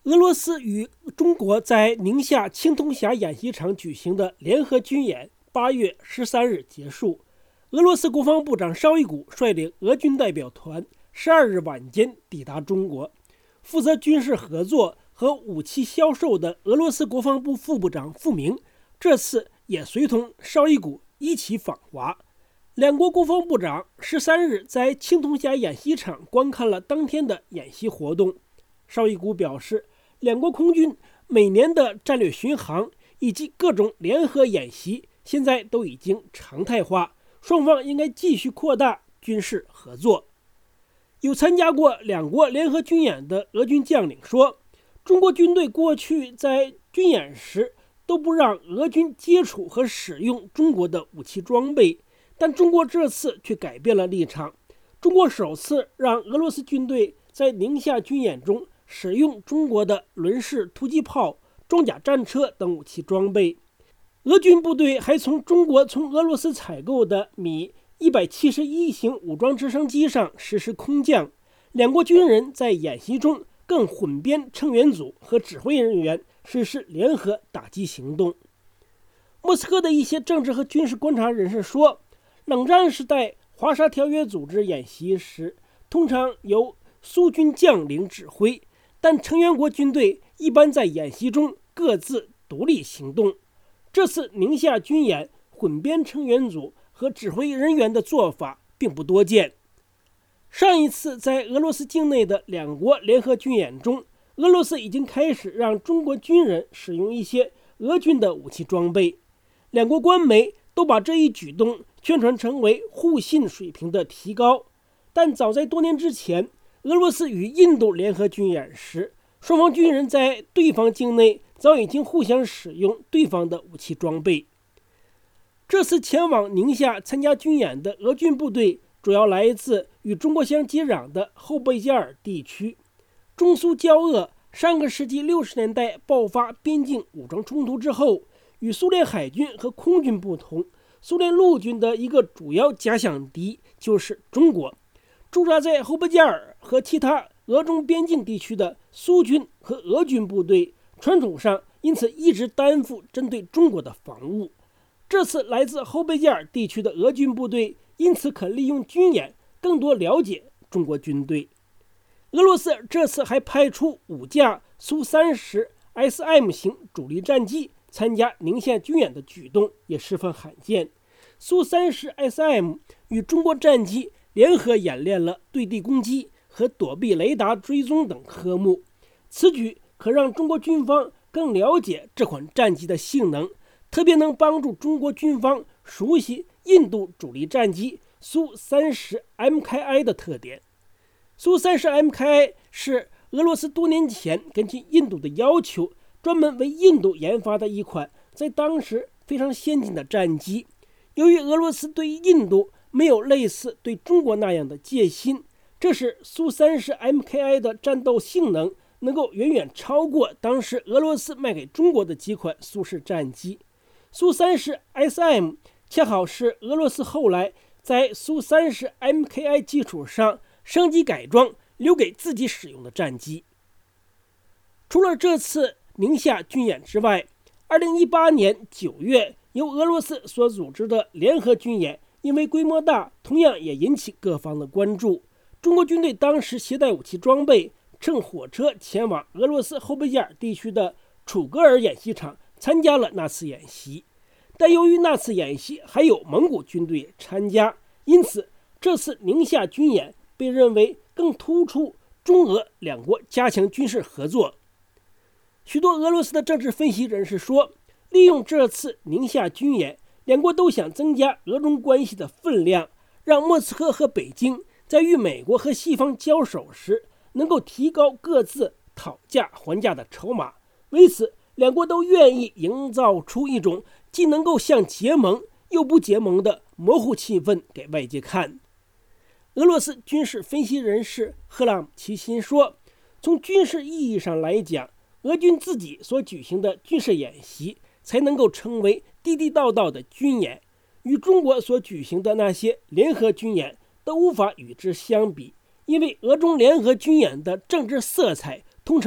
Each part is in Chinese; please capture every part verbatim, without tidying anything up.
俄罗斯与中国在宁夏青铜峡演习场举行的联合军演八月十三日结束。俄罗斯国防部长绍伊古率领俄军代表团十二日晚间抵达中国。负责军事合作和武器销售的俄罗斯国防部副部长傅明这次也随同绍伊古一起访华。两国国防部长十三日在青铜峡演习场观看了当天的演习活动。绍伊古表示，两国空军每年的战略巡航以及各种联合演习现在都已经常态化，双方应该继续扩大军事合作。有参加过两国联合军演的俄军将领说，中国军队过去在军演时都不让俄军接触和使用中国的武器装备，但中国这次却改变了立场。中国首次让俄罗斯军队在宁夏军演中使用中国的轮式突击炮、装甲战车等武器装备。俄军部队还从中国从俄罗斯采购的米一百七十一型武装直升机上实施空降。两国军人在演习中更混编成员组和指挥人员实施联合打击行动。莫斯科的一些政治和军事观察人士说，冷战时代华沙条约组织演习时通常由苏军将领指挥，但成员国军队一般在演习中各自独立行动。这次宁夏军演混编成员组和指挥人员的做法并不多见。上一次在俄罗斯境内的两国联合军演中，俄罗斯已经开始让中国军人使用一些俄军的武器装备。两国官媒都把这一举动宣传成为互信水平的提高，但早在多年之前，俄罗斯与印度联合军演时，双方军人在对方境内早已经互相使用对方的武器装备。这次前往宁夏参加军演的俄军部队主要来自与中国相接壤的后贝加尔地区。中苏交恶，上个世纪六十年代爆发边境武装冲突之后，与苏联海军和空军不同，苏联陆军的一个主要假想敌就是中国。驻扎在后贝加尔和其他俄中边境地区的苏军和俄军部队，传统上因此一直担负针对中国的防务。这次来自后贝加尔地区的俄军部队因此可利用军演更多了解中国军队。俄罗斯这次还派出五架苏 三十 S M 型主力战机参加宁夏军演的举动也十分罕见。苏 三十 S M 与中国战机联合演练了对地攻击和躲避雷达追踪等科目，此举可让中国军方更了解这款战机的性能，特别能帮助中国军方熟悉印度主力战机苏 三十 M K I 的特点。苏 三十 M K I 是俄罗斯多年前根据印度的要求，专门为印度研发的一款在当时非常先进的战机。由于俄罗斯对印度没有类似对中国那样的戒心，这使苏 三十 M K I 的战斗性能能够远远超过当时俄罗斯卖给中国的几款苏式战机。苏 三十 S M 恰好是俄罗斯后来在苏 三十 M K I 基础上升级改装留给自己使用的战机。除了这次宁夏军演之外，二零一八年九月由俄罗斯所组织的联合军演因为规模大，同样也引起各方的关注。中国军队当时携带武器装备，乘火车前往俄罗斯后贝加尔地区的楚格尔演习场参加了那次演习。但由于那次演习还有蒙古军队参加，因此这次宁夏军演被认为更突出中俄两国加强军事合作。许多俄罗斯的政治分析人士说，利用这次宁夏军演，两国都想增加俄中关系的分量，让莫斯科和北京在与美国和西方交手时能够提高各自讨价还价的筹码。为此，两国都愿意营造出一种既能够像结盟又不结盟的模糊气氛给外界看。俄罗斯军事分析人士赫拉姆齐辛说，从军事意义上来讲，俄军自己所举行的军事演习才能够成为地地道道的军演，与中国所举行的那些联合军演都无法与之相比，因为俄中联合军演的政治色彩通常都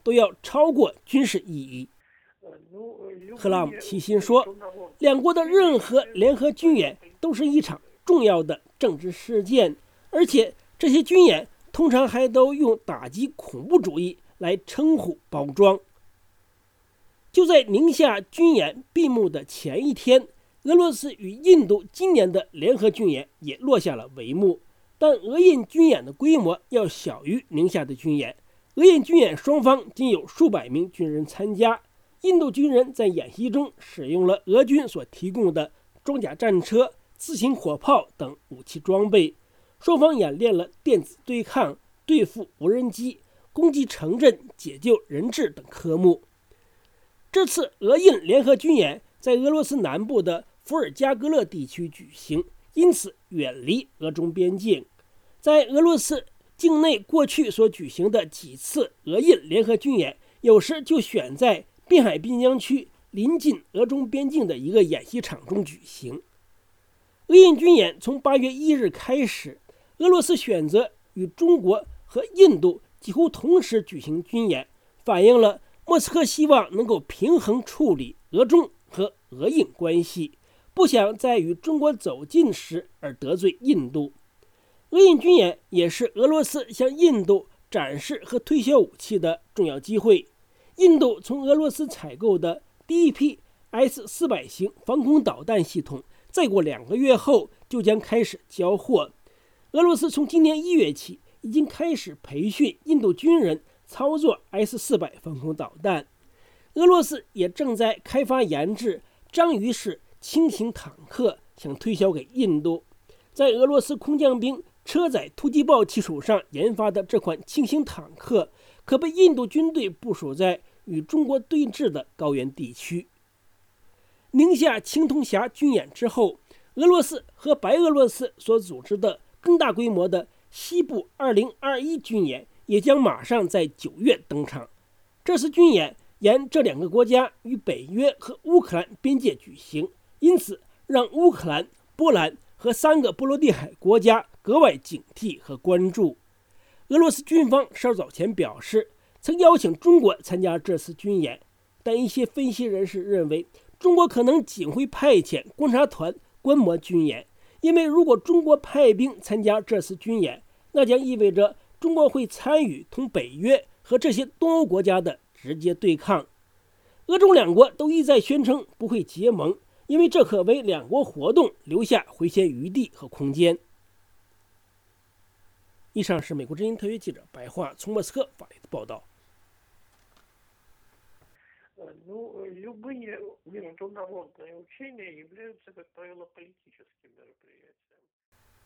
都要超过军事意义。克拉姆齐心说，两国的任何联合军演都是一场重要的政治事件，而且这些军演通常还都用打击恐怖主义来称呼包装。就在宁夏军演闭幕的前一天，俄罗斯与印度今年的联合军演也落下了帷幕，但俄印军演的规模要小于宁夏的军演。俄印军演双方仅有数百名军人参加，印度军人在演习中使用了俄军所提供的装甲战车、自行火炮等武器装备，双方演练了电子对抗、对付无人机、攻击城镇、解救人质等科目。这次俄印联合军演在俄罗斯南部的伏尔加格勒地区举行，因此远离俄中边境。在俄罗斯境内过去所举行的几次俄印联合军演，有时就选在滨海边疆区临近俄中边境的一个演习场中举行。俄印军演从八月一日开始，俄罗斯选择与中国和印度几乎同时举行军演，反映了莫斯科希望能够平衡处理俄中和俄印关系，不想在与中国走近时而得罪印度。俄印军演也是俄罗斯向印度展示和推销武器的重要机会。印度从俄罗斯采购的第一批 S 四百 型防空导弹系统，再过两个月后就将开始交货。俄罗斯从今年一月起已经开始培训印度军人操作 S 四百 防空导弹。俄罗斯也正在开发研制章鱼式轻型坦克，想推销给印度。在俄罗斯空降兵车载突击炮基础上研发的这款轻型坦克，可被印度军队部署在与中国对峙的高原地区。宁夏青铜峡军演之后，俄罗斯和白俄罗斯所组织的更大规模的西部二零二一军演也将马上在九月登场。这次军演沿这两个国家与北约和乌克兰边界举行，因此让乌克兰、波兰和三个波罗的海国家格外警惕和关注。俄罗斯军方稍早前表示，曾邀请中国参加这次军演，但一些分析人士认为，中国可能仅会派遣观察团观摩军演，因为如果中国派兵参加这次军演，那将意味着中国会参与同北约和这些东欧国家的直接对抗。俄中两国都一再宣称不会结盟，因为这可为两国活动留下回旋余地和空间。以上是美国之音特约记者白桦从莫斯科发来的报道。 Ну, любые международные учения являются, как правило, политическим мероприятием.